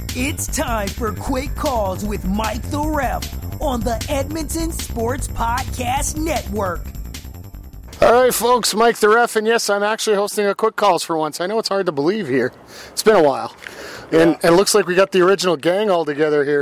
It's time for Quick Calls with Mike the Ref on the Edmonton Sports Podcast Network. All right, folks, Mike the Ref, and yes, I'm actually hosting a Quick Calls for once. I know it's hard to believe here. It's been a while. And it looks like we got the original gang all together here.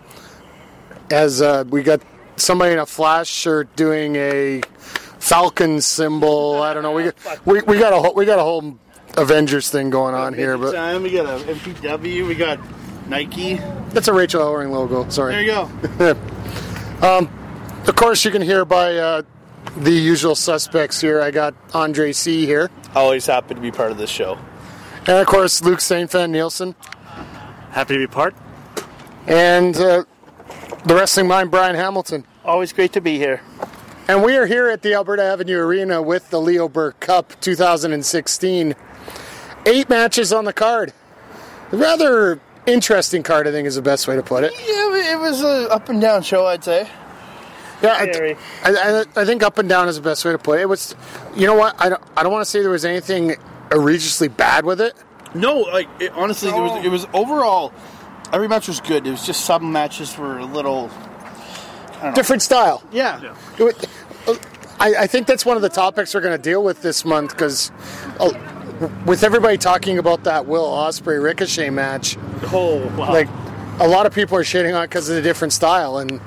As we got somebody in a Flash shirt doing a Falcon symbol. I don't know. We got a whole Avengers thing going on here. But we got a MPW. We got Nike. That's a Rachel Ellering logo. Sorry. There you go. Of course, you can hear by the usual suspects here. I got Andre C. here. Always happy to be part of this show. And, of course, Luke St. Fan Nielsen. Happy to be part. And the wrestling mind, Brian Hamilton. Always great to be here. And we are here at the Alberta Avenue Arena with the Leo Burke Cup 2016. 8 matches on the card. A rather interesting card, I think, is the best way to put it. Yeah, it was an up and down show, I'd say. Yeah, I think up and down is the best way to put it. It was, you know what? I don't want to say there was anything egregiously bad with it. No, honestly, it was overall. Every match was good. It was just some matches were a little different style. Yeah. I think that's one of the topics we're going to deal with this month because with everybody talking about that Will Ospreay Ricochet match, like a lot of people are shitting on it because of the different style, and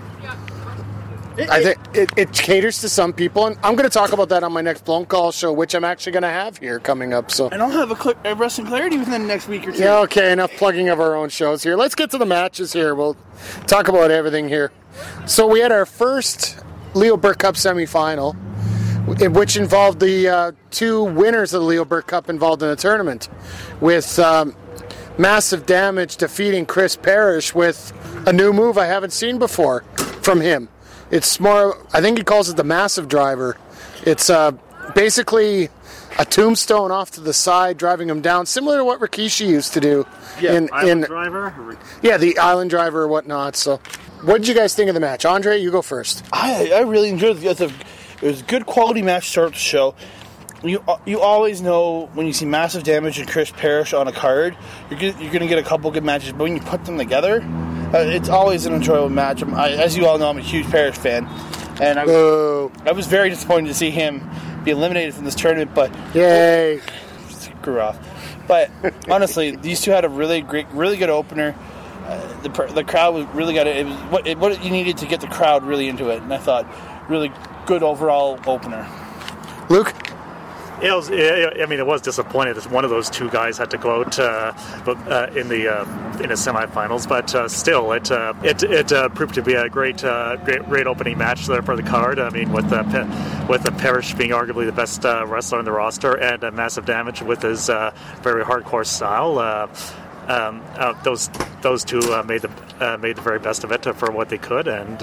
I think it caters to some people, and I'm going to talk about that on my next Blown Call show, which I'm actually going to have here coming up. So, and I'll have a Wrestling Clarity within the next week or two. Yeah, okay, enough plugging of our own shows here. Let's get to the matches here. We'll talk about everything here. So we had our first Leo Burke Cup semifinal, which involved the 2 winners of the Leo Burke Cup involved in the tournament, with Massive Damage defeating Chris Parrish with a new move I haven't seen before from him. It's more, I think he calls it the Massive Driver. It's basically a tombstone off to the side, driving him down, similar to what Rikishi used to do. Yeah, Island Driver? Yeah, the Island Driver or whatnot. So, what did you guys think of the match? Andre, you go first. I really enjoyed it. It was a good quality match to start the show. You always know when you see Massive Damage and Chris Parrish on a card, you're going to get a couple good matches, but when you put them together, it's always an enjoyable match. As you all know, I'm a huge Parrish fan, and I was very disappointed to see him be eliminated from this tournament, but yay, screw off. But honestly, these two had a really good opener. The crowd was really got it. It was what you needed to get the crowd really into it, and I thought really good overall opener. Luke? Yeah, it was disappointing that one of those 2 guys had to go out in the semifinals, but still, it proved to be a great opening match there for the card. I mean, with the Parrish being arguably the best wrestler on the roster, and Massive Damage with his very hardcore style. Those 2 made the very best of it for what they could, and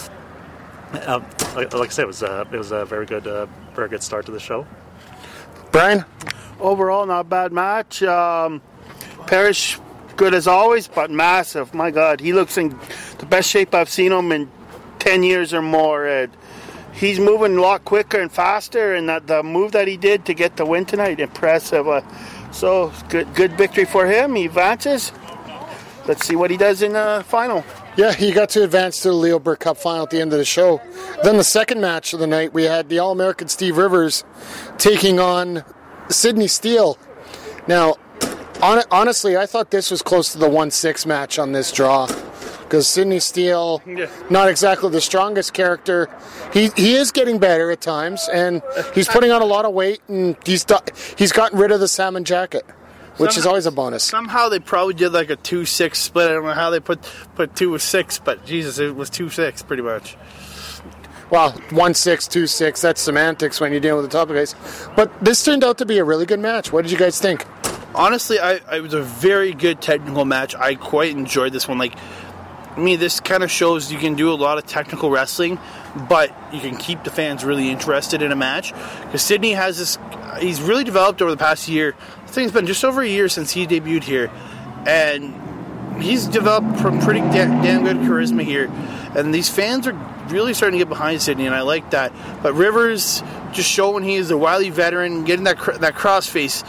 like I said, it was a very good start to the show. Brian? Overall, not a bad match. Parrish, good as always, but Massive. My God, he looks in the best shape I've seen him in 10 years or more. He's moving a lot quicker and faster, and the move that he did to get the win tonight, impressive. So, good victory for him. He advances. Let's see what he does in the final. Yeah, he got to advance to the Leo Burke Cup final at the end of the show. Then the second match of the night, we had the All-American Steve Rivers taking on Sidney Steele. Now, honestly, I thought this was close to the 1-6 match on this draw, because Sidney Steele, not exactly the strongest character. He is getting better at times, and he's putting on a lot of weight, and he's gotten rid of the salmon jacket, which is always a bonus. Somehow they probably did like a 2-6 split. I don't know how they put 2 with 6, but Jesus, it was 2-6 pretty much. Well, 1-6, 2-6, that's semantics when you're dealing with the top guys. But this turned out to be a really good match. What did you guys think? Honestly, it was a very good technical match. I quite enjoyed this one. This kind of shows you can do a lot of technical wrestling, but you can keep the fans really interested in a match. Because Sidney has this, he's really developed over the past year. I think it's been just over a year since he debuted here, and he's developed some pretty damn good charisma here. And these fans are really starting to get behind Sidney, and I like that. But Rivers just showing he is a wily veteran, getting that crossface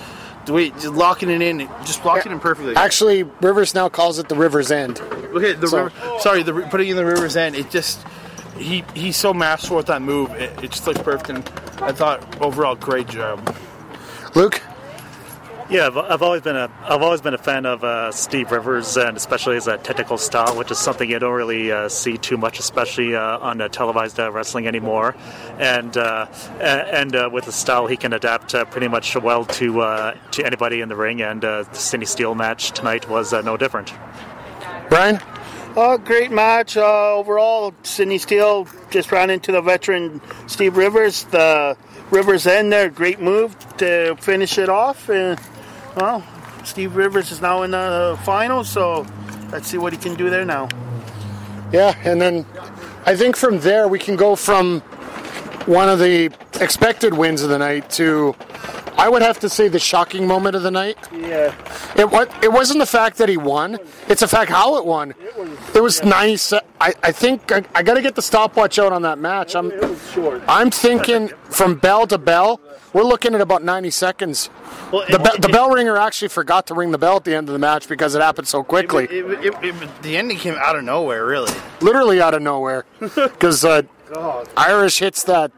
just locking it in, just locking it perfectly. Actually, Rivers now calls it the River's End. Okay, putting in the River's End, it just he's so masterful with that move. It just looks perfect, and I thought overall great job. Luke? Yeah, I've always been a fan of Steve Rivers, and especially his technical style, which is something you don't really see too much, especially on televised wrestling anymore. And with the style, he can adapt pretty much well to anybody in the ring. And the Sidney Steele match tonight was no different. Brian? Great match overall. Sidney Steele just ran into the veteran Steve Rivers. The Rivers End there, great move to finish it off. Well, Steve Rivers is now in the finals, so let's see what he can do there now. Yeah, and then I think from there we can go from one of the expected wins of the night to, I would have to say, the shocking moment of the night. Yeah. It wasn't the fact that he won. It's the fact how it won. It was 90. I think I got to get the stopwatch out on that match. It was short. I'm thinking from bell to bell, we're looking at about 90 seconds. Well, The bell ringer actually forgot to ring the bell at the end of the match because it happened so quickly. The ending came out of nowhere, really. Literally out of nowhere. Because Irish hits that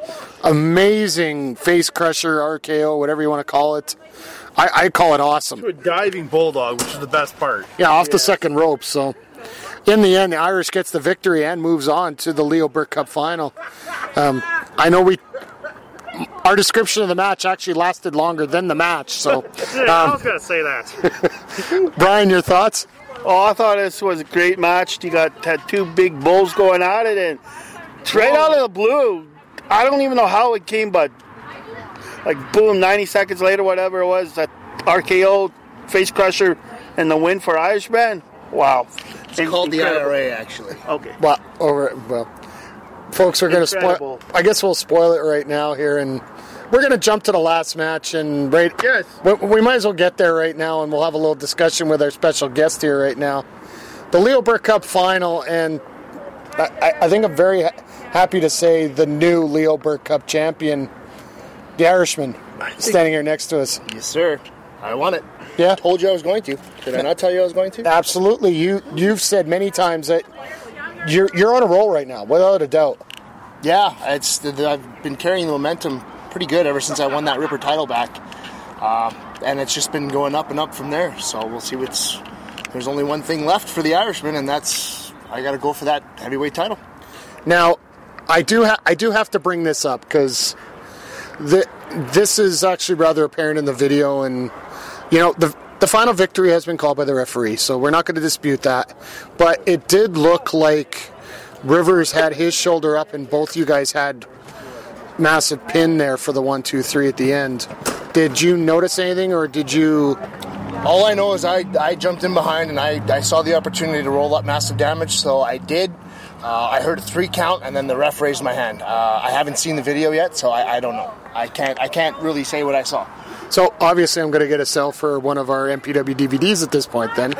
amazing face crusher, RKO, whatever you want to call it. I call it awesome. To a diving bulldog, which is the best part. Yeah, off the second rope. So in the end, the Irish gets the victory and moves on to the Leo Burke Cup final. I know our description of the match actually lasted longer than the match. So I was going to say that. Brian, your thoughts? Oh, I thought this was a great match. You had two big bulls going at it, and right out of the blue, I don't even know how it came, but like boom, 90 seconds later, whatever it was, that RKO, face crusher, and the win for Irishman. Wow. It's called the IRA, actually. Okay. Well, folks, we're going to spoil. I guess we'll spoil it right now here, and we're going to jump to the last match. And Yes. we might as well get there right now, and we'll have a little discussion with our special guest here right now. The Leo Burke Cup final, and I think I'm very happy to say the new Leo Burke Cup champion, the Irishman, standing here next to us. Yes, sir. I won it. Yeah, Told you I was going to. Did I not tell you I was going to? absolutely. You've said many times that you're on a roll right now, without a doubt. Yeah, I've been carrying the momentum pretty good ever since I won that Ripper title back. And it's just been going up and up from there. So we'll see there's only one thing left for the Irishman, and that's I got to go for that heavyweight title. Now, I do have to bring this up because this is actually rather apparent in the video, and the final victory has been called by the referee, so we're not going to dispute that. But it did look like Rivers had his shoulder up, and both you guys had massive pin there for the 1, 2, 3 at the end. Did you notice anything, or did you? All I know is I jumped in behind and I saw the opportunity to roll up massive damage, so I did. I heard a 3 count, and then the ref raised my hand. I haven't seen the video yet, so I don't know. I can't really say what I saw. So obviously, I'm going to get a sell for one of our MPW DVDs at this point. Then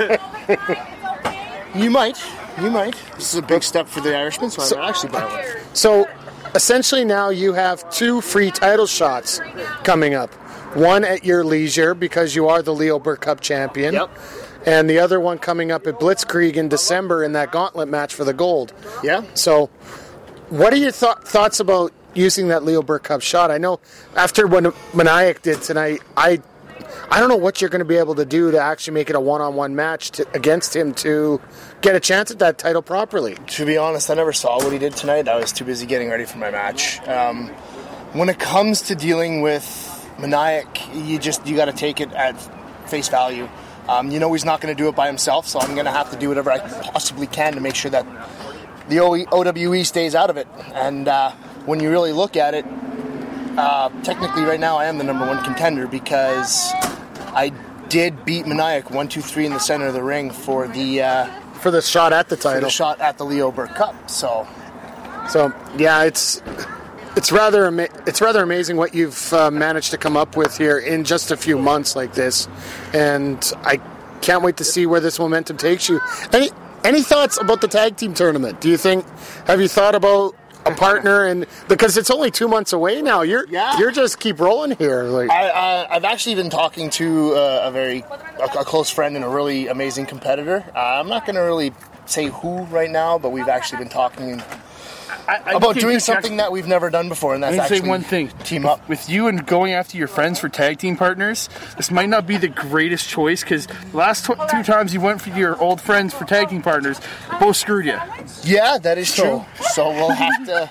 You might. This is a big step for the Irishman, so I might actually buy one. So essentially, now you have 2 free title shots coming up. One at your leisure because you are the Leo Burke Cup champion. Yep. And the other one coming up at Blitzkrieg in December in that gauntlet match for the gold. Yeah. So what are your thoughts about using that Leo Burke Cup shot? I know after what Maniac did tonight, I don't know what you're going to be able to do to actually make it a one-on-one match against him to get a chance at that title properly. To be honest, I never saw what he did tonight. I was too busy getting ready for my match. When it comes to dealing with Maniac, you got to take it at face value. He's not going to do it by himself, so I'm going to have to do whatever I possibly can to make sure that the OWE stays out of it. And when you really look at it, technically right now I am the number 1 contender because I did beat Maniac 1, 2, 3 in the center of the ring for the shot at the title. For the shot at the Leo Burke Cup. So yeah, it's rather amazing what you've managed to come up with here in just a few months like this, and I can't wait to see where this momentum takes you. Any thoughts about the tag team tournament? Have you thought about a partner, and because it's only 2 months away now. You're just keep rolling here. Like I've actually been talking to a close friend and a really amazing competitor. I'm not going to really say who right now, but we've actually been talking about doing something that we've never done before, and that's actually say one thing. Team up. With you and going after your friends for tag team partners, this might not be the greatest choice because the last 2 times you went for your old friends for tag team partners, both screwed you. Yeah, that is true. So we'll have to...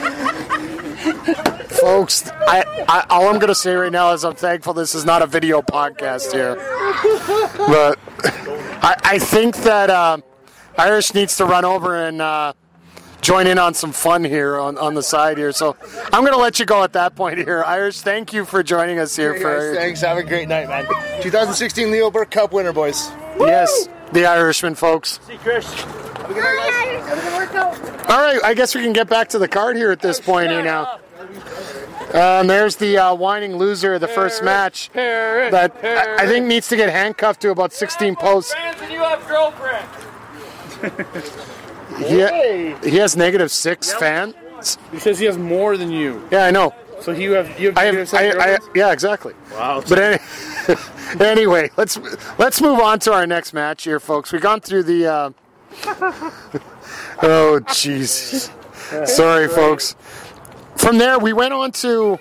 Folks, all I'm going to say right now is I'm thankful this is not a video podcast here. But I think that Irish needs to run over and join in on some fun here on the side here. So I'm going to let you go at that point here. Irish, thank you for joining us here. Thanks. Have a great night, man. 2016 Leo Burke Cup winner, boys. Yes, the Irishman, folks. See, Chris. Have a good night, guys. Have a good workout. All right, I guess we can get back to the card here at this point here now. There's the whining loser of the first match that I think needs to get handcuffed to about 16 posts. And you have girlfriend. He has -6 fans. He says he has more than you. Yeah, I know. So you have yeah, exactly. Wow. But anyway, let's move on to our next match here, folks. We've gone through the. Oh, jeez. Sorry, folks. From there, we went on to.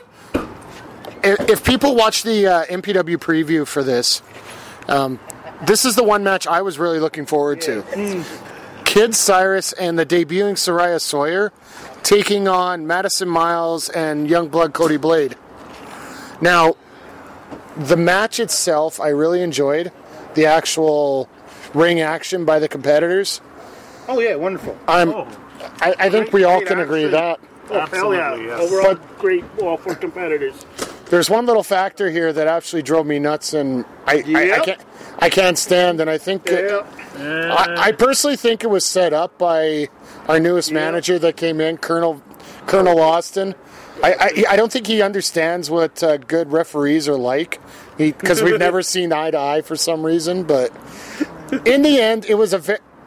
If people watch the MPW preview for this, this is the one match I was really looking forward to. Kid Cyrus and the debuting Soraya Sawyer taking on Madison Miles and Youngblood Cody Blade. Now, the match itself, I really enjoyed. The actual ring action by the competitors. Oh, yeah, wonderful. I think we all can agree with that. Oh, hell yeah. Yes. Overall, great, all 4 competitors. There's one little factor here that actually drove me nuts, and I can't stand, and I think I personally think it was set up by our newest manager that came in, Colonel Austin. I don't think he understands what good referees are like, because we've never seen eye to eye for some reason. But in the end, it was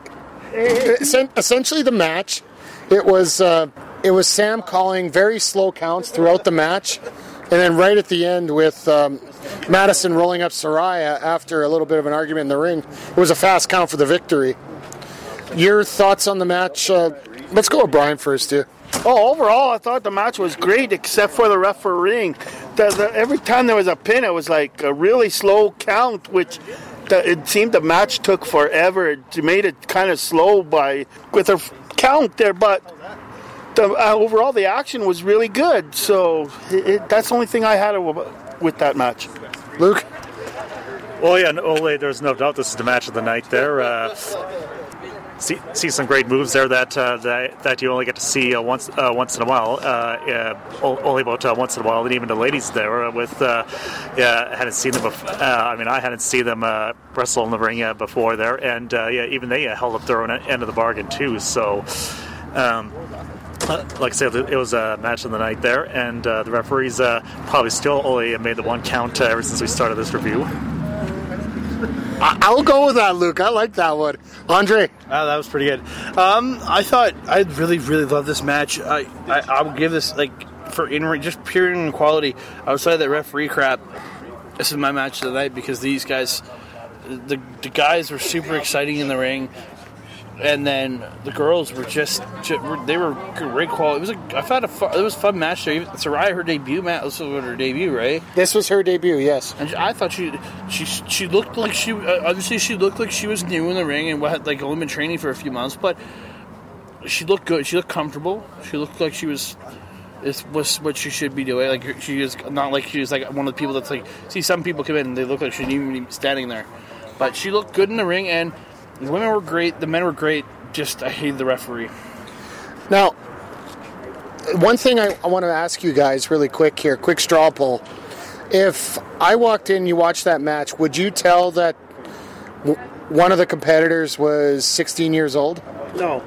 essentially the match. It was Sam calling very slow counts throughout the match. And then right at the end with Madison rolling up Soraya after a little bit of an argument in the ring, it was a fast count for the victory. Your thoughts on the match? Let's go with Brian first, too. Oh, overall, I thought the match was great, except for the refereeing. Every time there was a pin, it was like a really slow count, which it seemed the match took forever. It made it kind of slow with a count there, but... overall, the action was really good, so that's the only thing I had with that match. Luke? Well, yeah, there's no doubt this is the match of the night there. See some great moves there that you only get to see once in a while, only about once in a while, and even the ladies there I hadn't seen them before. I hadn't seen them wrestle in the ring before there, and even they held up their own end of the bargain too, so... like I said, it was a match of the night there, and the referees probably still only made the one count ever since we started this review. I'll go with that, Luke. I like that one. Andre? That was pretty good. I thought I really, really loved this match. I would give this, for in-ring, just pure in quality, outside of that referee crap, this is my match of the night because these guys, the guys were super exciting in the ring. And then the girls were they were great quality. It was a fun match. Soraya, her debut match. This was her debut, right? This was her debut, yes. And I thought she looked like obviously she looked like she was new in the ring and had only been training for a few months, but she looked good. She looked comfortable. She looked like she was what she should be doing. She is not like she was one of the people that's see some people come in and they look like she shouldn't even be standing there, but she looked good in the ring and. The women were great. The men were great. Just, I hated the referee. Now, one thing I want to ask you guys really quick here, quick straw poll. If I walked in, you watched that match, would you tell that one of the competitors was 16 years old? No.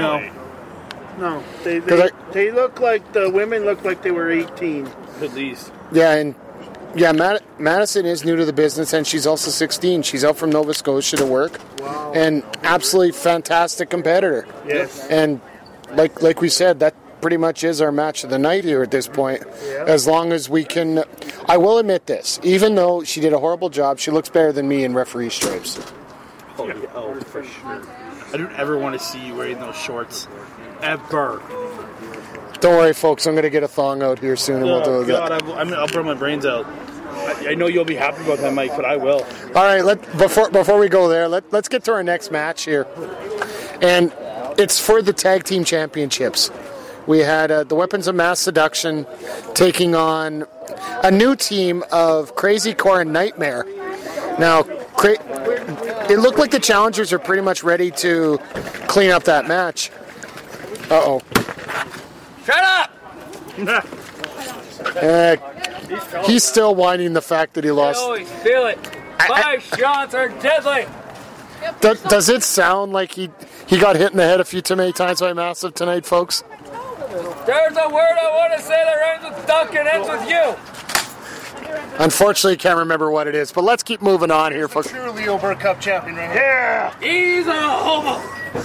They look like, the women look like they were 18. At least. Yeah, Madison is new to the business, and she's also 16. She's out from Nova Scotia to work. Wow. And absolutely fantastic competitor. Yes. And like we said, pretty much is our match of the night here at this point. As long as we can... I will admit this. Even though she did a horrible job, she looks better than me in referee stripes. Oh, for sure. I don't ever want to see you wearing those shorts. Ever. Don't worry, folks. I'm going to get a thong out here soon, and we'll do that. I'll burn my brains out. I know you'll be happy about that, Mike, but I will. All right, before we go there, let's get to our next match here. And it's for the tag team championships. We had the Weapons of Mass Seduction taking on a new team of Crazy Core and Nightmare. Now, it looked like the challengers are pretty much ready to clean up that match. Uh-oh. Shut up! He's still whining the fact that he lost. I always feel it. My shots are deadly. Does it sound like he got hit in the head a few too many times by Massive tonight, folks? There's a word I want to say that rhymes with duck and ends with you. Unfortunately, can't remember what it is, but let's keep moving on here, folks. Sure, Leo Burke Cup champion right here. He's a homo.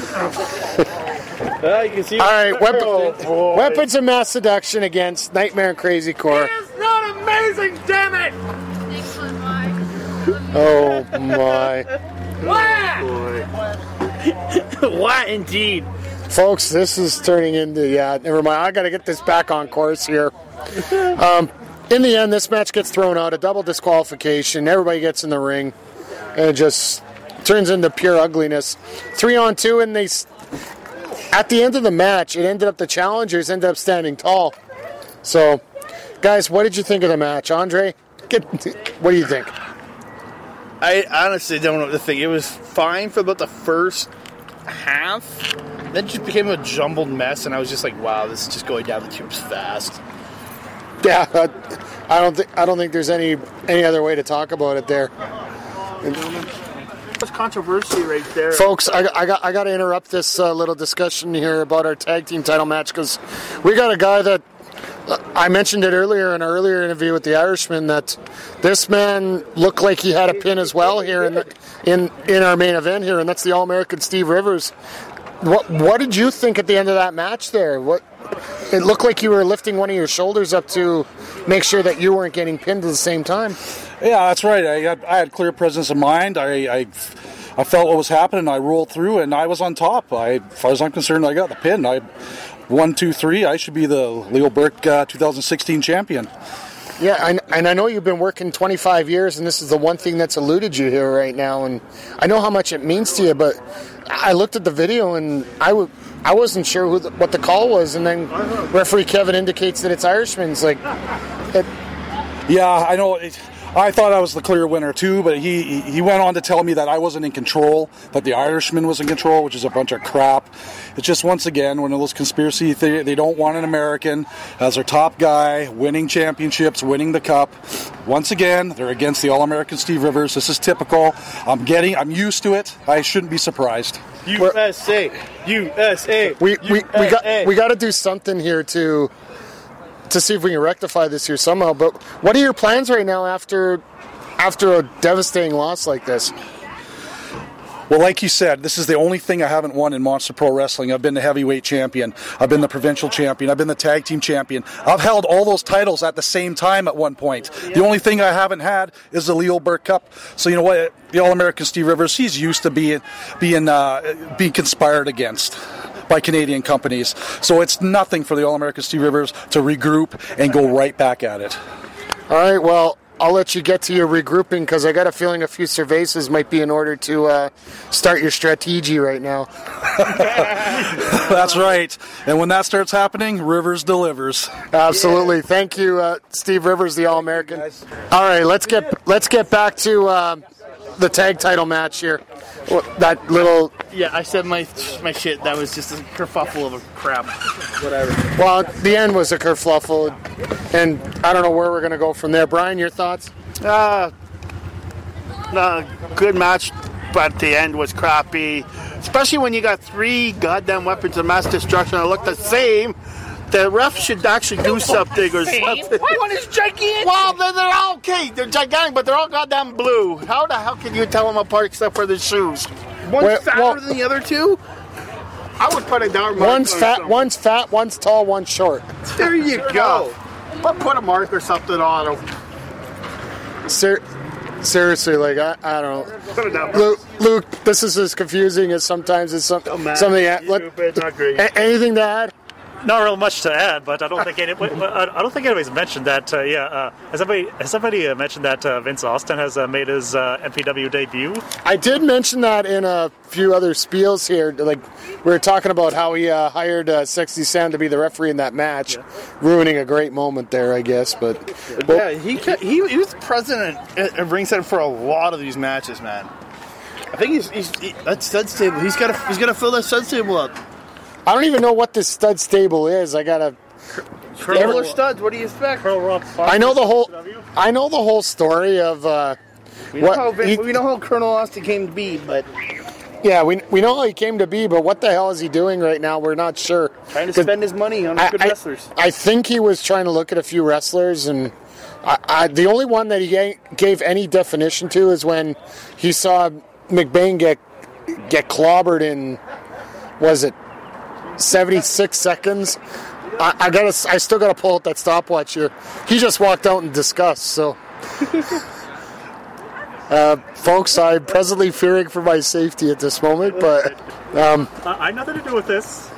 You can see. All right, Weapons of Mass Seduction against Nightmare and Crazy Core. It's not amazing, damn it! Oh my! What indeed? Folks, this is turning into never mind. I got to get this back on course here. In the end, this match gets thrown out, a double disqualification. Everybody gets in the ring, and it just turns into pure ugliness. 3-on-2, and at the end of the match, the challengers ended up standing tall. So, guys, what did you think of the match? Andre, what do you think? I honestly don't know what to think. It was fine for about the first half. Then it just became a jumbled mess, and I was just like, wow, this is just going down the tubes fast. Yeah, I don't think there's any other way to talk about it there. That's controversy right there. Folks, I got to interrupt this little discussion here about our tag team title match because we got a guy that I mentioned it earlier in our earlier interview with the Irishman that this man looked like he had a pin as well here in our main event here, and that's the All-American Steve Rivers. What did you think at the end of that match there? It looked like you were lifting one of your shoulders up to make sure that you weren't getting pinned at the same time. Yeah, that's right. I had clear presence of mind. I felt what was happening. I rolled through, and I was on top. As far as I'm concerned, I got the pin. 1, 2, 3. I should be the Leo Burke 2016 champion. Yeah, and I know you've been working 25 years, and this is the one thing that's eluded you here right now. And I know how much it means to you, but I looked at the video, and I wasn't sure what the call was, and then referee Kevin indicates that it's Irishman's. Yeah, I know. I thought I was the clear winner too, but he went on to tell me that I wasn't in control, that the Irishman was in control, which is a bunch of crap. It's just, once again, one of those conspiracy theories. They don't want an American as their top guy, winning championships, winning the cup. Once again, they're against the All-American Steve Rivers. This is typical. I'm used to it. I shouldn't be surprised. USA. We got to do something here to see if we can rectify this here somehow. But what are your plans right now after a devastating loss like this? Well, like you said, this is the only thing I haven't won in Monster Pro Wrestling. I've been the heavyweight champion. I've been the provincial champion. I've been the tag team champion. I've held all those titles at the same time at one point. The only thing I haven't had is the Leo Burke Cup. So you know what? The All-American Steve Rivers, he's used to being conspired against by Canadian companies. So it's nothing for the All-American Steve Rivers to regroup and go right back at it. All right, well, I'll let you get to your regrouping because I got a feeling a few cervezas might be in order to start your strategy right now. That's right. And when that starts happening, Rivers delivers. Absolutely. Yeah. Thank you, Steve Rivers, the All-American. All right, let's get back to the tag title match here. That little... Yeah, I said my shit. That was just a kerfuffle of a crap. Whatever. Well, the end was a kerfuffle, and I don't know where we're going to go from there. Brian, your thoughts? Good match, but the end was crappy. Especially when you got 3 goddamn weapons of mass destruction that look the same. The ref should actually do something or something. One is gigantic. Well, they're all okay. They're gigantic, but they're all goddamn blue. How the hell can you tell them apart except for the shoes? One's fatter than the other two? I would put a dark mark. One's fat, one's tall, one's short. There you go. But put a mark or something on him. Seriously, like I don't know. Luke, this is as confusing as sometimes as something. Not great. Anything to add? Not real much to add, but I don't think anybody's mentioned that. Has somebody mentioned that Vince Austin has made his MPW debut? I did mention that in a few other spiels here. Like we were talking about how he hired Sexy Sam to be the referee in that match, ruining a great moment there, I guess. But he was president at ringside for a lot of these matches, man. I think he's that stud stable. He's got to fill that stud stable up. I don't even know what this stud stable is. I gotta. Curler studs. What do you expect? I know the whole story of. We know how Colonel Austin came to be, but yeah, we know how he came to be, but what the hell is he doing right now? We're not sure. Trying to spend his money on good wrestlers. I think he was trying to look at a few wrestlers, and the only one that he gave any definition to is when he saw McBain get clobbered in, was it 76 seconds? I still gotta pull out that stopwatch here. He just walked out in disgust. So, folks, I'm presently fearing for my safety at this moment. But I have nothing to do with this.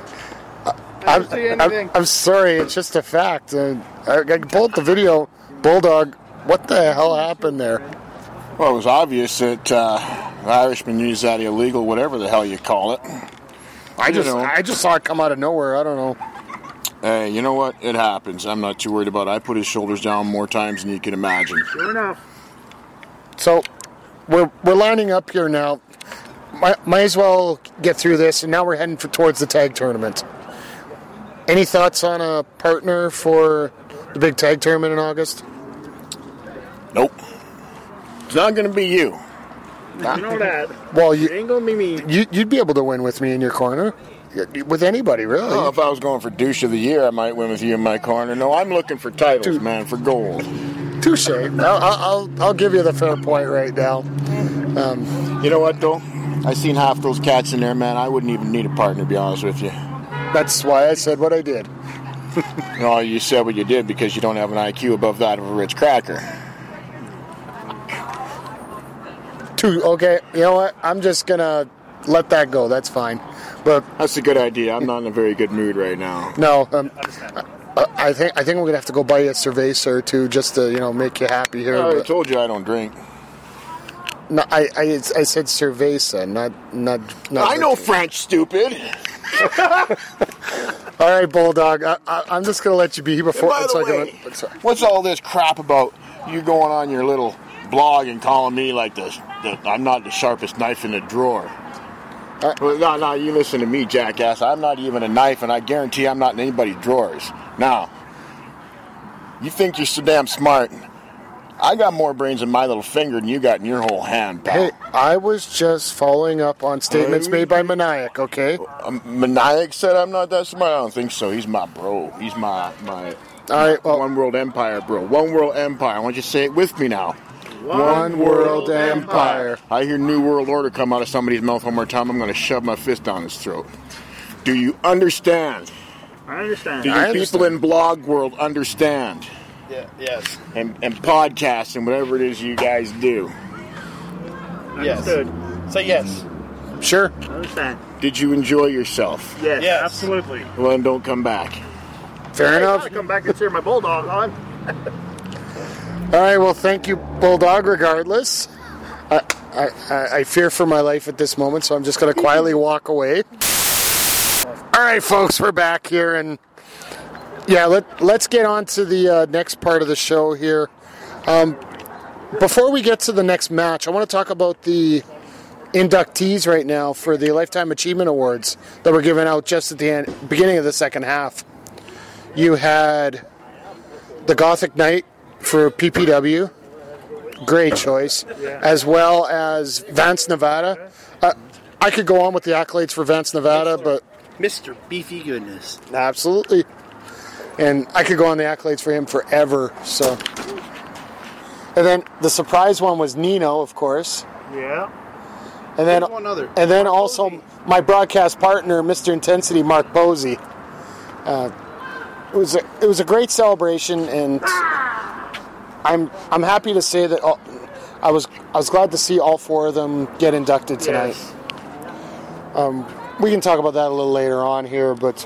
I'm sorry. It's just a fact. I can pull out the video. Bulldog, what the hell happened there? Well, it was obvious that the Irishman used that illegal, whatever the hell you call it. I just saw it come out of nowhere. I don't know. Hey, you know what? It happens. I'm not too worried about it. I put his shoulders down more times than you can imagine. Sure enough. So, we're lining up here now. Might as well get through this, and now we're heading towards the tag tournament. Any thoughts on a partner for the big tag tournament in August? Nope. It's not going to be you. You know that. Well, you ain't gonna be me. You'd be able to win with me in your corner. With anybody, really. Well, if I was going for douche of the year, I might win with you in my corner. No, I'm looking for titles, man, for gold. Touche. I'll give you the fair point right now. You know what, though? I seen half those cats in there, man. I wouldn't even need a partner, to be honest with you. That's why I said what I did. No, you said what you did because you don't have an IQ above that of a Ritz cracker. Okay, you know what? I'm just gonna let that go. That's fine. But that's a good idea. I'm not in a very good mood right now. No, I think we're gonna have to go buy you a cerveza or two just to make you happy here. I told you I don't drink. No, I said cerveza, not. I know French, stupid. All right, Bulldog. I'm just gonna let you be before. By the way, what's all this crap about you going on your little blog and calling me like this? I'm not the sharpest knife in the drawer. No, you listen to me, jackass. I'm not even a knife, and I guarantee I'm not in anybody's drawers. Now, you think you're so damn smart. I got more brains in my little finger than you got in your whole hand, pal. Hey, I was just following up on statements made by Maniac, okay? Maniac said I'm not that smart? I don't think so. He's my bro. He's my all right, well, One World Empire, bro. One World Empire. I want you to say it with me now. One World Empire. I hear New World Order come out of somebody's mouth one more time. I'm going to shove my fist down his throat. Do you understand? I understand. Do you people in blog world understand? Yeah. Yes. And podcasts and whatever it is you guys do. Yes. Say yes. Sure. I understand. Did you enjoy yourself? Yes. Absolutely. Well, then don't come back. Fair enough. I come back and cheer my Bulldog on. All right, well, thank you, Bulldog, regardless. I fear for my life at this moment, so I'm just going to quietly walk away. All right, folks, we're back here, and yeah, let's get on to the next part of the show here. Before we get to the next match, I want to talk about the inductees right now for the Lifetime Achievement Awards that were given out just at the beginning of the second half. You had the Gothic Knight for PPW, great choice, as well as Vance Nevada. I could go on with the accolades for Vance Nevada, but Mr. Beefy Goodness. Absolutely. And I could go on the accolades for him forever. So, and then the surprise one was Nino, of course. Yeah. And then, one other. and then also my broadcast partner, Mr. Intensity, Mark Posey. It was a great celebration, and I'm happy to say that I was glad to see all 4 of them get inducted tonight. Yes. We can talk about that a little later on here, but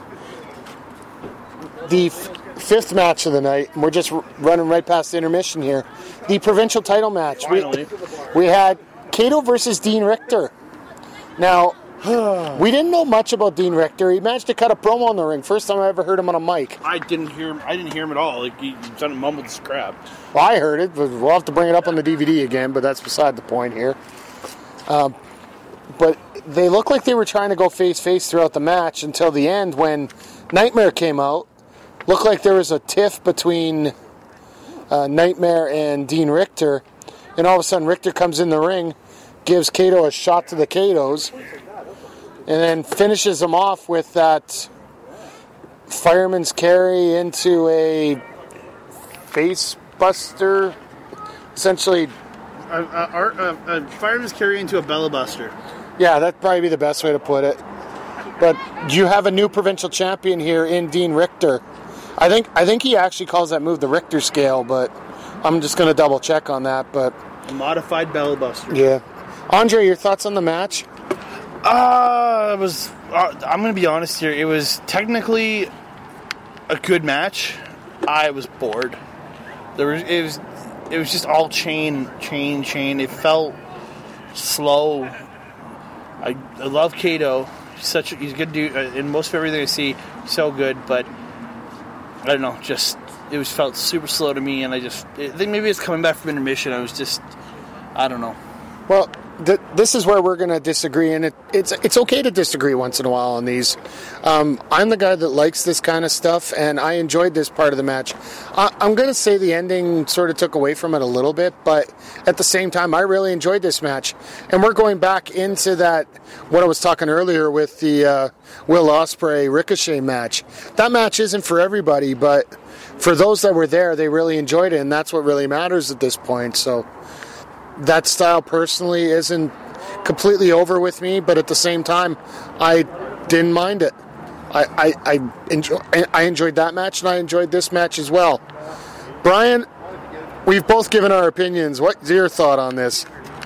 the 5th match of the night, and we're just running right past the intermission here, the provincial title match. We had Cato versus Dean Richter. Now, we didn't know much about Dean Richter. He managed to cut a promo in the ring. First time I ever heard him on a mic. I didn't hear him at all. Like, he kind of mumbled his crap. Well, I heard it, but we'll have to bring it up on the DVD again, but that's beside the point here. But they looked like they were trying to go face-face throughout the match until the end when Nightmare came out. Looked like there was a tiff between Nightmare and Dean Richter. And all of a sudden, Richter comes in the ring, gives Cato a shot to the Catos, and then finishes him off with that fireman's carry into a face buster. Essentially, Fireman's carry into a Bella Buster. yeah, that'd probably be the best way to put it. But you have a new provincial champion here in Dean Richter. I think he actually calls that move the Richter scale, but I'm just going to double check on that. But A modified Bella Buster. yeah, Andre, your thoughts on the match? I'm going to be honest here. It was technically a good match. I was bored. It was just all chain. It felt slow. I love Cato. He's a good dude. In most of everything I see, so good. But I don't know. It felt super slow to me, and I think maybe it's coming back from intermission. I don't know. Well, this is where we're going to disagree, and it's okay to disagree once in a while on these. I'm the guy that likes this kind of stuff, and I enjoyed this part of the match. I'm going to say the ending sort of took away from it a little bit, but at the same time, I really enjoyed this match. And we're going back into that, what I was talking earlier with the Will Ospreay Ricochet match. That match isn't for everybody, but for those that were there, they really enjoyed it, and that's what really matters at this point. So that style personally isn't completely over with me, but at the same time, I didn't mind it. I enjoyed that match, and I enjoyed this match as well. Brian, we've both given our opinions. What's your thought on this?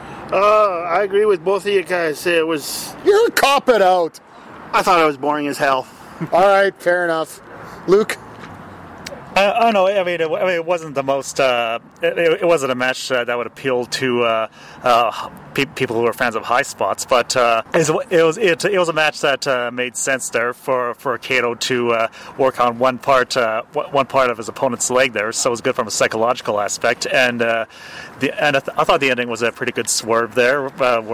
I agree with both of you guys. You're cop it out. I thought it was boring as hell. All right, fair enough. Luke? I don't know. I mean, it wasn't the most. It wasn't a match that would appeal to people who are fans of high spots, but it was a match that made sense there for Cato to work on one part of his opponent's leg there. So it was good from a psychological aspect, and I thought the ending was a pretty good swerve there,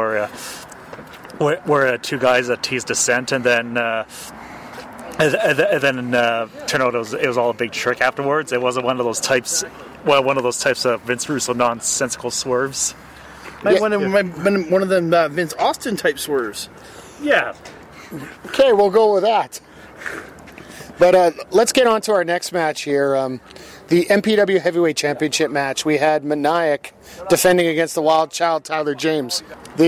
where two guys teased descent, and then. And then turned out it was all a big trick afterwards. It wasn't one of those types of Vince Russo nonsensical swerves. One of them Vince Austin type swerves. Yeah. Okay, we'll go with that. But let's get on to our next match here. The MPW Heavyweight Championship match. We had Maniac defending against the Wild Child, Tyler James.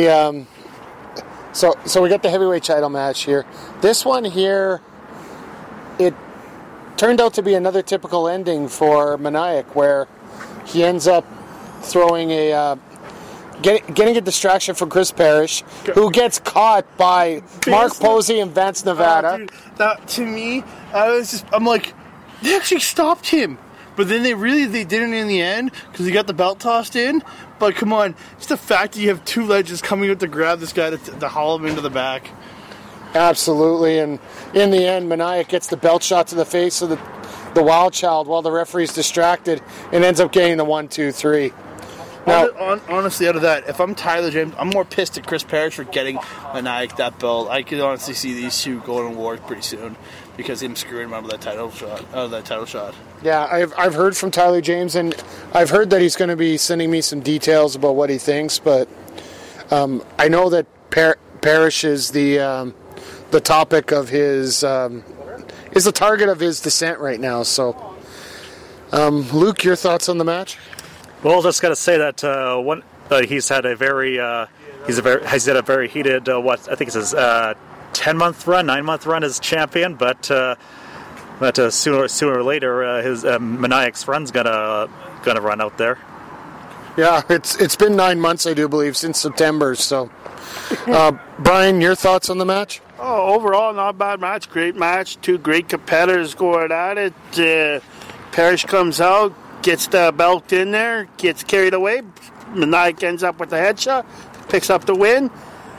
So we got the heavyweight title match here. This one here, it turned out to be another typical ending for Maniac, where he ends up throwing getting a distraction from Chris Parrish, who gets caught by Mark Posey and Vance Nevada. Dude, that, to me, I'm like, they actually stopped him. But then they didn't in the end, because he got the belt tossed in. But come on, just the fact that you have two legends coming up to grab this guy to haul him into the back. Absolutely, and in the end, Maniac gets the belt shot to the face of the Wild Child while the referee's distracted and ends up getting the 1-2-3. Now, honestly, out of that, if I'm Tyler James, I'm more pissed at Chris Parrish for getting Maniac that belt. I could honestly see these two going to war pretty soon because him screwing him out of that title shot. Yeah, I've heard from Tyler James, and I've heard that he's going to be sending me some details about what he thinks. But I know that Parrish is the topic of his is the target of his dissent right now. So, Luke, your thoughts on the match? Well, just got to say that he's had a very he's had a very heated I think it's his 9-month run as champion, but sooner or later his Maniac's run's gonna run out there. Yeah, it's been 9 months, I do believe, since September. So, Brian, your thoughts on the match? Oh, overall, not a bad match. Great match. Two great competitors going at it. Parrish comes out, gets the belt in there, gets carried away. Maniac ends up with the headshot, picks up the win.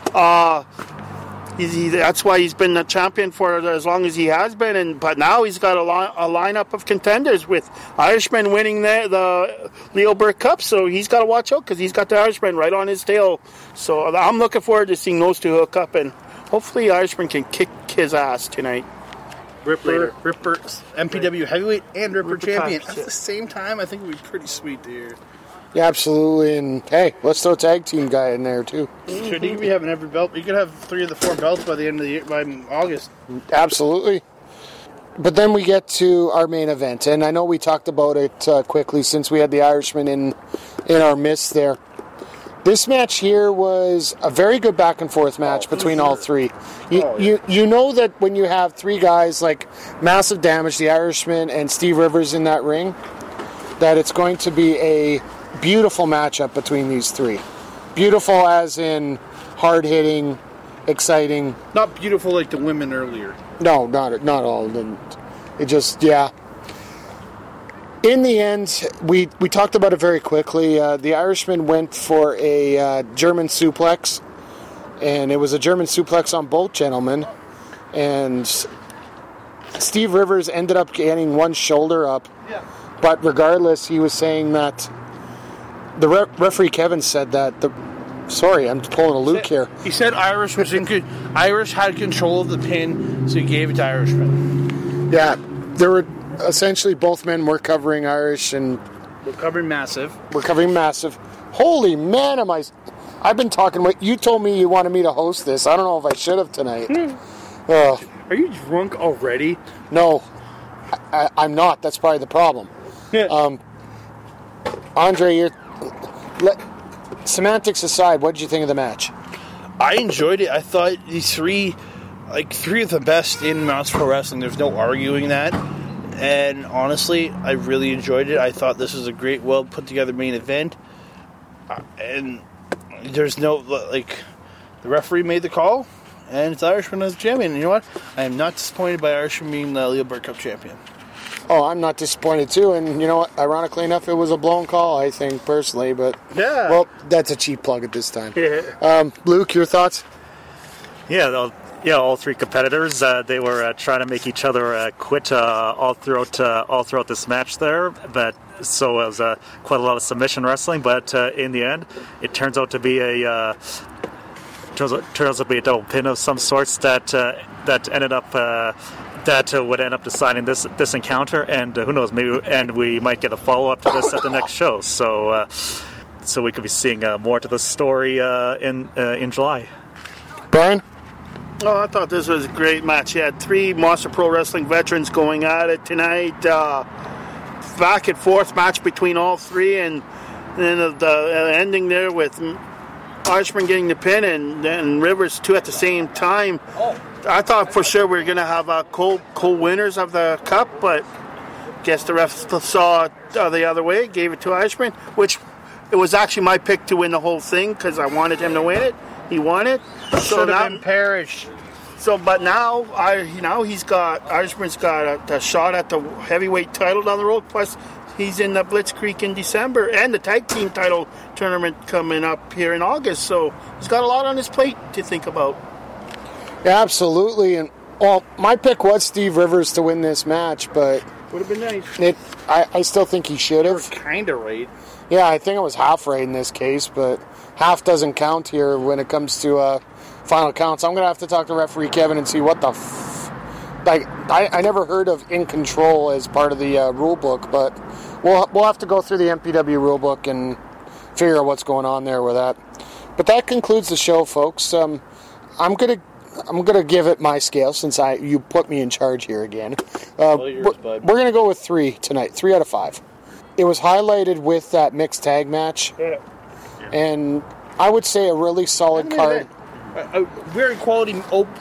That's why he's been the champion for as long as he has been. But now he's got a lineup of contenders with Irishman winning the Leo Burke Cup. So he's got to watch out because he's got the Irishman right on his tail. So I'm looking forward to seeing those two hook up, and hopefully Irishman can kick his ass tonight. Ripper, MPW heavyweight and Ripper champion at the same time. I think it would be pretty sweet to hear. Yeah, absolutely. And hey, let's throw a tag team guy in there too. Should he be having every belt? You could have 3 of the 4 belts by the end of the year, by August. Absolutely. But then we get to our main event, and I know we talked about it quickly since we had the Irishman in our midst there. This match here was a very good back and forth match between all three. You know that when you have 3 guys like Massive Damage, the Irishman, and Steve Rivers in that ring, that it's going to be a beautiful matchup between these 3. Beautiful as in hard-hitting, exciting. Not beautiful like the women earlier. No, not all of them. It just, yeah. In the end, we talked about it very quickly. The Irishman went for a German suplex, and it was a German suplex on both gentlemen. And Steve Rivers ended up getting one shoulder up. Yeah. But regardless, he was saying that the referee Kevin said that sorry, I'm pulling a Luke here. He said Irish was Irish had control of the pin, so he gave it to Irishman. Yeah, there were essentially both men were covering Irish and we're covering Massive. Holy man, I've been talking. You told me you wanted me to host this. I don't know if I should have tonight. Are you drunk already? No, I'm not. That's probably the problem. Yeah. Andre, semantics aside, what did you think of the match? I enjoyed it. I thought these 3 of the best in Mounts Pro Wrestling. There's no arguing that. And honestly, I really enjoyed it. I thought this was a great, well put together main event. And there's no, the referee made the call, and it's Irishman as champion. And you know what? I am not disappointed by Irishman being the Leo Burke Cup champion. Oh, I'm not disappointed too, and you know what? Ironically enough, it was a blown call, I think, personally, but yeah. Well, that's a cheap plug at this time. Yeah. Luke, your thoughts? Yeah, all 3 competitors, they were trying to make each other quit all throughout this match there, but so it was quite a lot of submission wrestling, but in the end, it turns out to be a double pin of some sorts that ended up. That would end up deciding this encounter, and who knows, maybe we might get a follow-up to this at the next show. So we could be seeing more to the story in July. Brian? Oh, I thought this was a great match. You had 3 Monster Pro Wrestling veterans going at it tonight. Back and forth match between all 3, and then the ending there with Irishman getting the pin and Rivers 2 at the same time. I thought for sure we were going to have co-winners of the cup, but guess the ref saw it the other way, gave it to Irishman, which it was actually my pick to win the whole thing because I wanted him to win it. He won it. So now Parrish. So, but now Irishman's got a shot at the heavyweight title down the road. Plus, he's in the Blitzkrieg in December and the tag team title tournament coming up here in August. So he's got a lot on his plate to think about. Yeah, absolutely. And well, my pick was Steve Rivers to win this match, but would have been nice. I still think he should have. You were kind of right. Yeah, I think it was half right in this case, but half doesn't count here when it comes to final counts. I'm going to have to talk to referee Kevin and see what the I never heard of in control as part of the rule book, but we'll have to go through the MPW rule book and figure out what's going on there with that. But that concludes the show, folks. I'm gonna give it my scale since you put me in charge here again. We're gonna go with 3 tonight. 3 out of 5. It was highlighted with that mixed tag match, and I would say a really solid card. A very quality,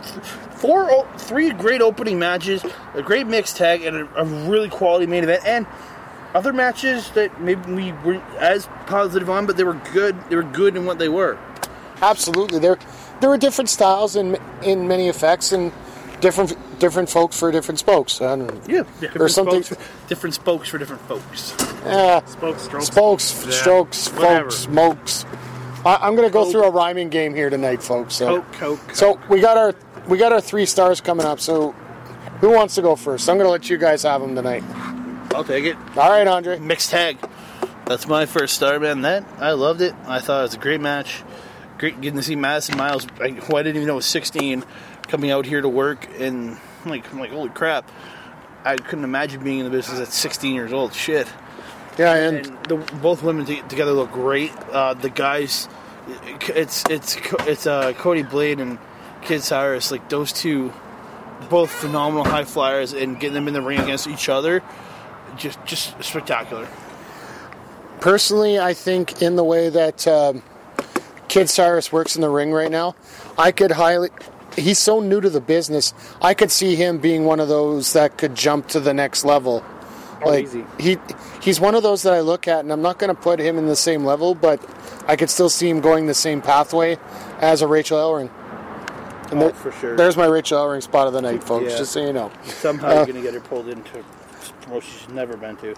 three great opening matches, a great mixed tag, and a really quality main event. And other matches that maybe we weren't as positive on, but they were good. They were good in what they were. Absolutely, there were different styles in many effects, and different folks for different spokes. Different spokes for different folks. Strokes, folks, smokes. I'm going to go through a rhyming game here tonight, folks. So we got our 3 stars coming up. So who wants to go first? I'm going to let you guys have them tonight. I'll take it. All right, Andre. Mixed tag. That's my first star, man. I loved it. I thought it was a great match. Great getting to see Madison Miles, who I didn't even know was 16, coming out here to work, and I'm like, holy crap. I couldn't imagine being in the business at 16 years old. Shit. Yeah, and both women together look great. The guys, it's Cody Blade and Kid Cyrus. Like, those two, both phenomenal high flyers, and getting them in the ring against each other, just spectacular. Personally, I think in the way that Kid Cyrus works in the ring right now, he's so new to the business, I could see him being one of those that could jump to the next level. Easy. He's one of those that I look at, and I'm not going to put him in the same level, but I could still see him going the same pathway as a Rachel Ellering. And for sure. There's my Rachel Ellering spot of the night, folks, just so you know. Somehow you're going to get her pulled into a promotion she's never been to.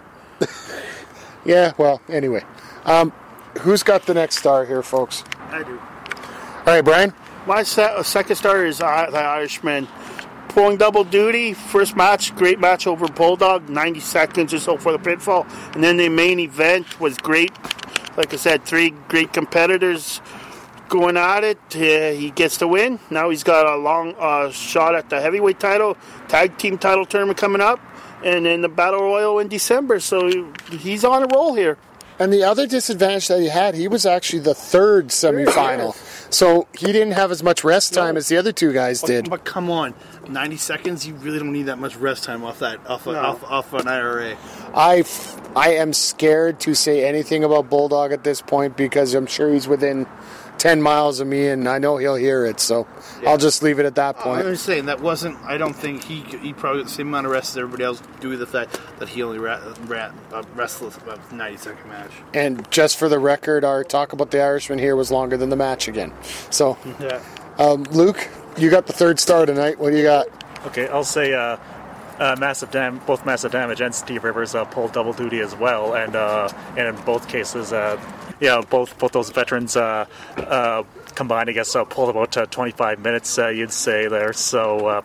Yeah, well, anyway. Who's got the next star here, folks? I do. All right, Brian? My second star is the Irishman. Pulling double duty, first match, great match over Bulldog, 90 seconds or so for the pinfall. And then the main event was great. Like I said, 3 great competitors going at it. He gets the win. Now he's got a long shot at the heavyweight title, tag team title tournament coming up, and then the Battle Royal in December. So he's on a roll here. And the other disadvantage that he had, he was actually the 3rd semifinal. So he didn't have as much rest time as the other 2 guys did. But come on, 90 seconds, you really don't need that much rest time off an IRA. I am scared to say anything about Bulldog at this point because I'm sure he's within 10 miles of me, and I know he'll hear it, so I'll just leave it at that point. I'm just saying, I don't think he probably got the same amount of rest as everybody else due to the fact that he only wrestled a 90-second match. And just for the record, our talk about the Irishman here was longer than the match again. So, Luke, you got the 3rd star tonight. What do you got? Okay, I'll say both Massive Damage and Steve Rivers pulled double duty as well, and in both cases, both those veterans combined, I guess, pulled about 25 minutes, you'd say there. So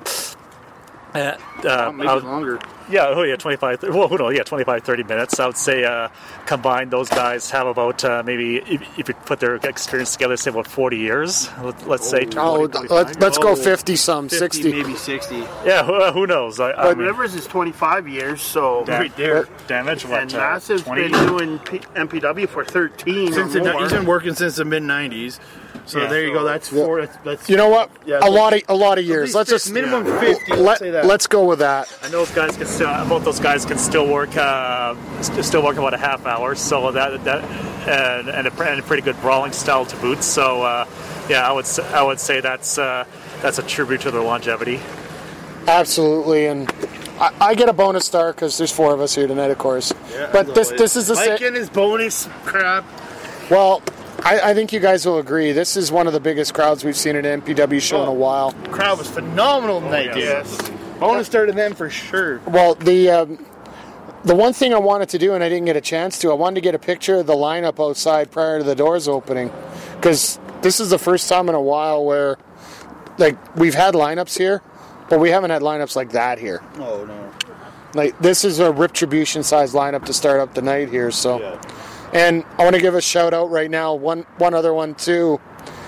maybe longer. Yeah, 25, 30 minutes. I would say combined, those guys have about, maybe, if you put their experience together, say about 40 years, let's say. Let's go 50-some, 60. Maybe 60. Yeah, who knows? But Rivers is 25 years, so... Right there. Damage, what, and Massive's 20? been doing MPW for 13 He's been working since the mid-90s. So there you go. That's 4. That's you know what? A lot of years. Let's just minimum 50. Let's go with that. And those guys both those guys can still work about a half hour. So and a pretty good brawling style to boot. So I would say that's a tribute to their longevity. Absolutely, and I get a bonus star because there's 4 of us here tonight, of course. Yeah, but this is the Mike and his bonus crap. Well, I think you guys will agree. This is one of the biggest crowds we've seen at an MPW show in a while. The crowd was phenomenal tonight, dude. Yes. Bonus star to them for sure. Well, the one thing I wanted to do, and I didn't get a chance to, I wanted to get a picture of the lineup outside prior to the doors opening, because this is the first time in a while where, like, we've had lineups here, but we haven't had lineups like that here. Oh, no. Like, this is a Retribution-sized lineup to start up the night here, so... Yeah. And I want to give a shout-out right now, one other one, too.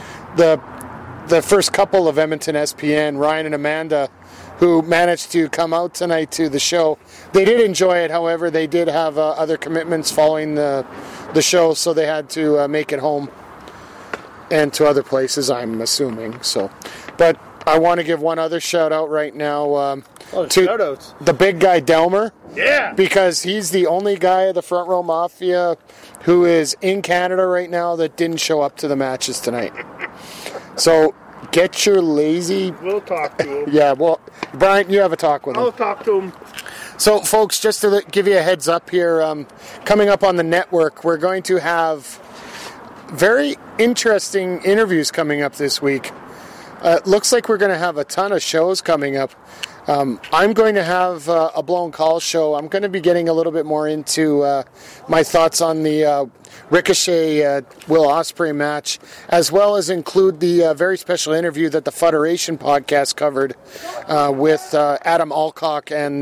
The first couple of Edmonton SPN, Ryan and Amanda, who managed to come out tonight to the show. They did enjoy it, however, they did have other commitments following the show, so they had to make it home and to other places, I'm assuming. So, but I want to give one other shout-out right now. to shout-outs. the big guy Delmer. Yeah. Because he's the only guy of the Front Row Mafia who is in Canada right now that didn't show up to the matches tonight. So get your lazy... We'll talk to him. Yeah, well, Brian, you have a talk with him. I'll talk to him. So, folks, just to give you a heads up here, coming up on the network, we're going to have very interesting interviews coming up this week. Looks like we're going to have a ton of shows coming up. I'm going to have a Blown Call show. I'm going to be getting a little bit more into my thoughts on the Ricochet Will Ospreay match, as well as include the very special interview that the Federation podcast covered with Adam Alcock and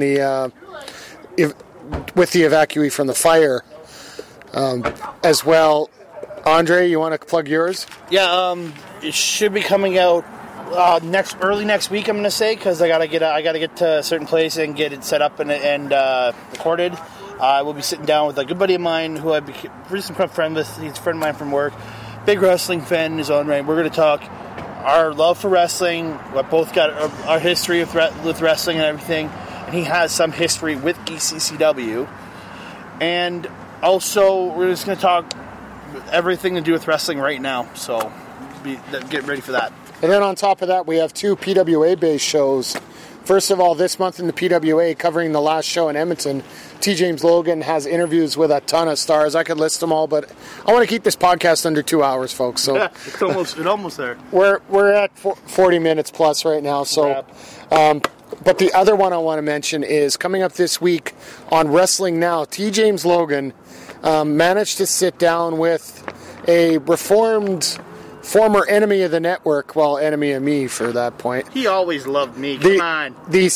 with the evacuee from the fire as well. Andre, you want to plug yours? Yeah, it should be coming out early next week. I'm going to say, because I gotta get to a certain place and get it set up and recorded. I will be sitting down with a good buddy of mine who I've become a recent friend with. He's a friend of mine from work. Big wrestling fan in his own right. We're going to talk our love for wrestling. We both got our history with wrestling and everything. And he has some history with ECCW. And also, we're just going to talk everything to do with wrestling right now. So get ready for that. And then on top of that, we have 2 PWA-based shows. First of all, this month in the PWA, covering the last show in Edmonton, T. James Logan has interviews with a ton of stars. I could list them all, but I want to keep this podcast under 2 hours, folks. So yeah, it's almost there. We're at 40 minutes plus right now. So, but the other one I want to mention is coming up this week on Wrestling Now. T. James Logan managed to sit down with a reformed former enemy of the network, well, enemy of me for that point. He always loved me. Come on. The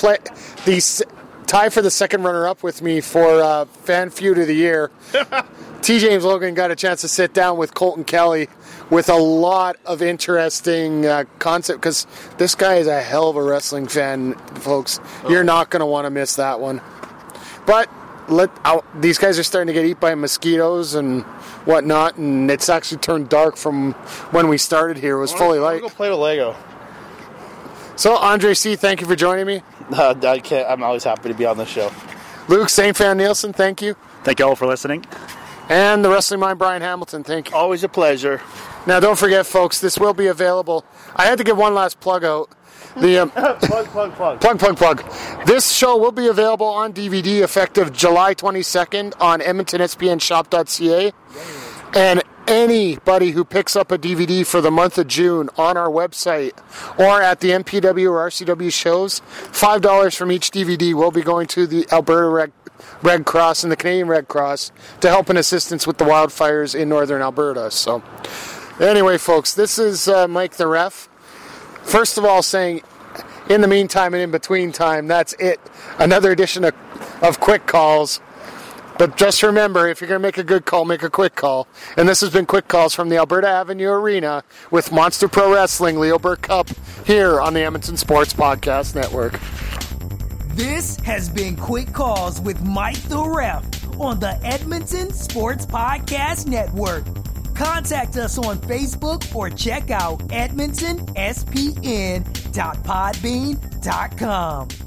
tie for the second runner-up with me for Fan Feud of the Year. T. James Logan got a chance to sit down with Colton Kelly with a lot of interesting concept, because this guy is a hell of a wrestling fan, folks. You're not going to want to miss that one. But these guys are starting to get eaten by mosquitoes and whatnot, and it's actually turned dark from when we started here. It was fully light. Go play with Lego. So, Andre C., thank you for joining me. I'm always happy to be on this show. Luke St. Fan Nielsen, thank you. Thank you all for listening. And the Wrestling Mind, Brian Hamilton, thank you. Always a pleasure. Now, don't forget, folks, this will be available. I had to give one last plug out. The plug. This show will be available on DVD effective July 22nd on EdmontonSPNshop.ca. And anybody who picks up a DVD for the month of June on our website or at the MPW or RCW shows, $5 from each DVD will be going to the Alberta Red Cross and the Canadian Red Cross to help in assistance with the wildfires in northern Alberta. So, anyway, folks, this is Mike the Ref. First of all, saying, in the meantime and in between time, that's it. Another edition of Quick Calls. But just remember, if you're going to make a good call, make a quick call. And this has been Quick Calls from the Alberta Avenue Arena with Monster Pro Wrestling, Leo Burke Cup, here on the Edmonton Sports Podcast Network. This has been Quick Calls with Mike the Ref on the Edmonton Sports Podcast Network. Contact us on Facebook or check out edmontonspn.podbean.com.